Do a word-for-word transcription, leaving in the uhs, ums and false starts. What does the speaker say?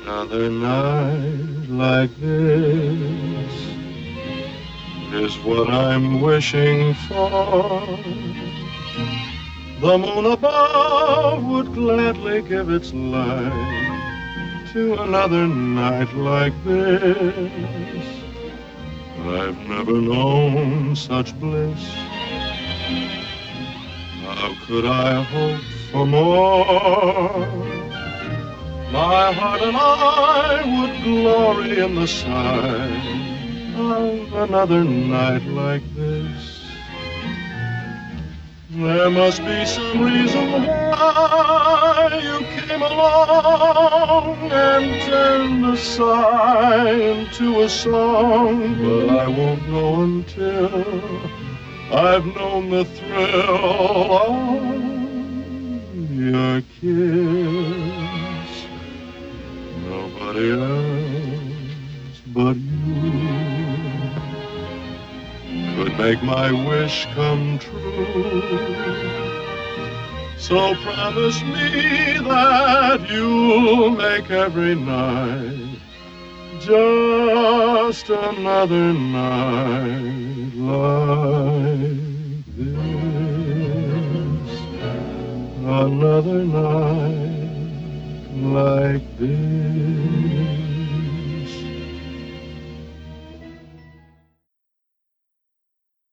Another night like this is what I'm wishing for. The moon above would gladly give its light to another night like this. I've never known such bliss. How could I hope for more? My heart and I would glory in the sight of another night like this. There must be some reason why you came along and turned a sigh into a song, but I won't know until I've known the thrill of your kiss. Nobody else but you could make my wish come true. So promise me that you'll make every night just another night like this. Another night like this.